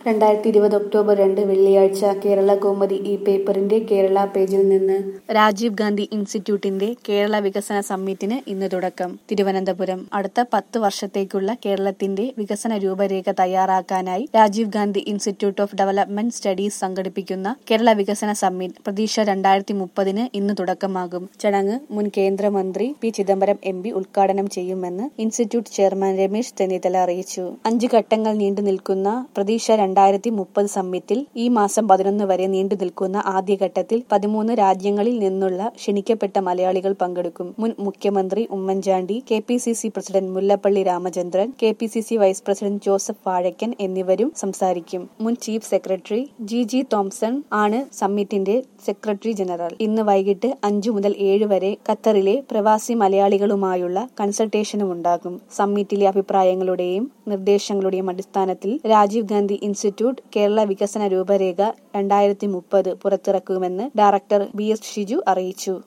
2020 October 2 വെള്ളിയാഴ്ച കേരള കൗമുദി ഈ പേപ്പറിന്റെ കേരള പേജിൽ നിന്ന് രാജീവ് ഗാന്ധി ഇൻസ്റ്റിറ്റ്യൂട്ടിന്റെ കേരള വികസന സമ്മിറ്റിന് ഇന്ന് തുടക്കം. തിരുവനന്തപുരം. അടുത്ത 10 വർഷത്തേക്കുള്ള കേരളത്തിന്റെ വികസന രൂപരേഖ തയ്യാറാക്കാനായി Rajiv Gandhi institute of development studies സംഘടിപ്പിക്കുന്ന കേരള വികസന സമ്മിറ്റ് പ്രതീക്ഷ 2030 ഇന്ന് തുടക്കമാകും. ചടങ്ങ് മുൻ കേന്ദ്രമന്ത്രി പി ചിദംബരം MP ഉദ്ഘാടനം ചെയ്യുമെന്ന് ഇൻസ്റ്റിറ്റ്യൂട്ട് ചെയർമാൻ രമേശ് ചെന്നിത്തല അറിയിച്ചു. 5 ഘട്ടങ്ങൾ നീണ്ടു നിൽക്കുന്ന പ്രതീക്ഷ 2030 സമ്മിറ്റിൽ ഈ മാസം 11 വരെ നീണ്ടുനിൽക്കുന്ന ആദ്യഘട്ടത്തിൽ 13 രാജ്യങ്ങളിൽ നിന്നുള്ള ക്ഷണിക്കപ്പെട്ട മലയാളികൾ പങ്കെടുക്കും. മുൻ മുഖ്യമന്ത്രി Oommen Chandy, KPCC president Mullappally Ramachandran, KPCC vice president Joseph Vazhakkan എന്നിവരും സംസാരിക്കും. മുൻ ചീഫ് സെക്രട്ടറി GG തോംസൺ ആണ് സമ്മിറ്റിന്റെ സെക്രട്ടറി ജനറൽ. ഇന്ന് വൈകിട്ട് 5 മുതൽ 7 വരെ ഖത്തറിലെ പ്രവാസി മലയാളികളുമായുള്ള കൺസൾട്ടേഷനുമുണ്ടാകും. സമ്മിറ്റിലെ അഭിപ്രായങ്ങളുടെയും നിർദ്ദേശങ്ങളുടെയും അടിസ്ഥാനത്തിൽ രാജീവ് ഗാന്ധി ഇൻസ്റ്റിറ്റ്യൂട്ട് കേരള വികസന രൂപരേഖ 2030 പുറത്തിറക്കുമെന്ന് ഡയറക്ടർ BS ഷിജു അറിയിച്ചു.